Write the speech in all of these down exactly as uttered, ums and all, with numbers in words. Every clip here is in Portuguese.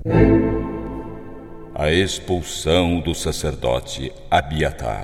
A expulsão do sacerdote Abiatar.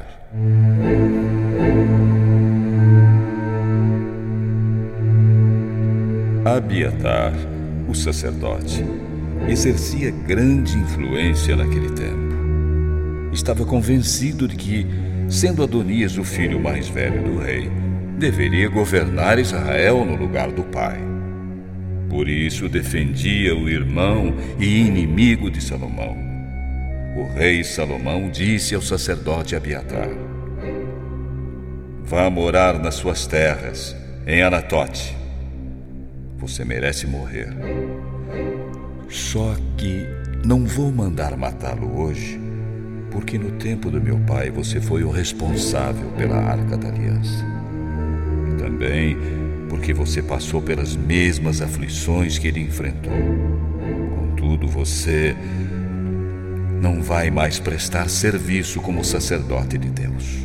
Abiatar, o sacerdote, exercia grande influência naquele tempo. Estava convencido de que, sendo Adonias o filho mais velho do rei, deveria governar Israel no lugar do pai. Por isso defendia o irmão e inimigo de Salomão. O rei Salomão disse ao sacerdote Abiatar: vá morar nas suas terras, em Anatote. Você merece morrer. Só que não vou mandar matá-lo hoje, porque no tempo do meu pai você foi o responsável pela Arca da Aliança. E também porque você passou pelas mesmas aflições que ele enfrentou. Contudo, você não vai mais prestar serviço como sacerdote de Deus.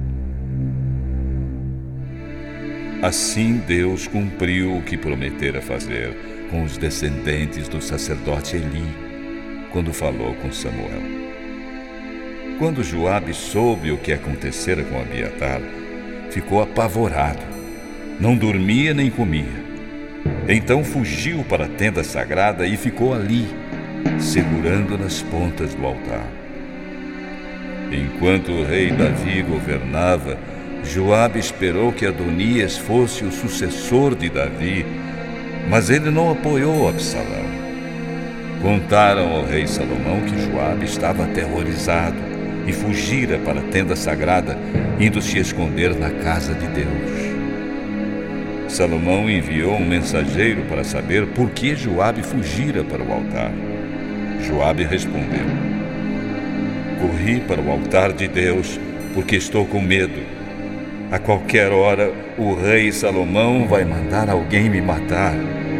Assim Deus cumpriu o que prometera fazer com os descendentes do sacerdote Eli, quando falou com Samuel. Quando Joabe soube o que acontecera com Abiatar, ficou apavorado. Não dormia nem comia. Então fugiu para a tenda sagrada e ficou ali, segurando nas pontas do altar. Enquanto o rei Davi governava, Joabe esperou que Adonias fosse o sucessor de Davi, mas ele não apoiou Absalão. Contaram ao rei Salomão que Joabe estava aterrorizado e fugira para a tenda sagrada, indo se esconder na casa de Deus. Salomão enviou um mensageiro para saber por que Joabe fugira para o altar. Joabe respondeu: corri para o altar de Deus porque estou com medo. A qualquer hora, o rei Salomão vai mandar alguém me matar.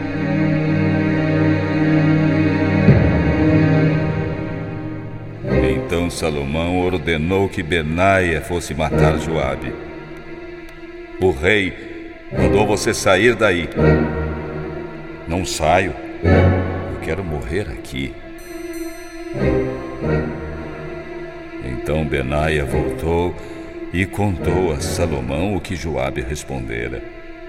Então Salomão ordenou que Benaia fosse matar Joabe. O rei mandou você sair daí. Não saio. Eu quero morrer aqui. Então Benaia voltou e contou a Salomão o que Joabe respondera.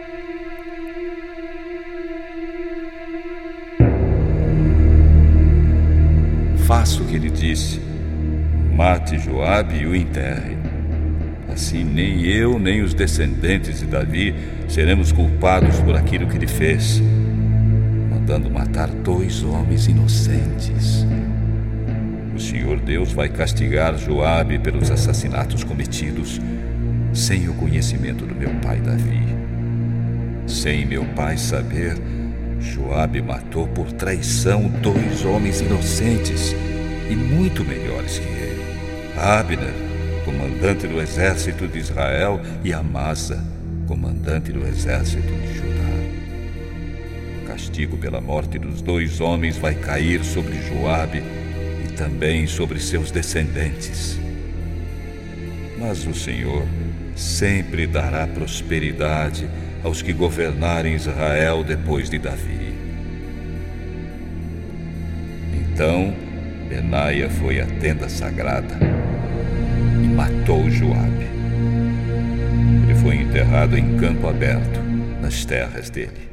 Faça o que ele disse. Mate Joabe e o enterre. Assim nem eu nem os descendentes de Davi seremos culpados por aquilo que ele fez, mandando matar dois homens inocentes. O Senhor Deus vai castigar Joabe pelos assassinatos cometidos sem o conhecimento do meu pai Davi. Sem meu pai saber, Joabe matou por traição dois homens inocentes e muito melhores que ele: Abner, comandante do exército de Israel, e Amasa, comandante do exército de Judá. O castigo pela morte dos dois homens vai cair sobre Joabe e também sobre seus descendentes. Mas o Senhor sempre dará prosperidade aos que governarem Israel depois de Davi. Então Benaia foi à tenda sagrada e matou Joabe. Ele foi enterrado em campo aberto, nas terras dele.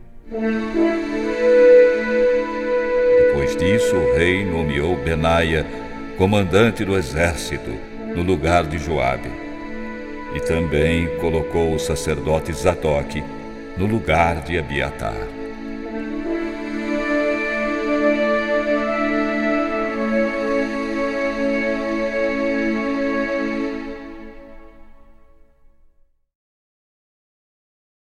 Depois disso, o rei nomeou Benaia comandante do exército no lugar de Joabe, e também colocou o sacerdote Zadoque no lugar de Abiatar.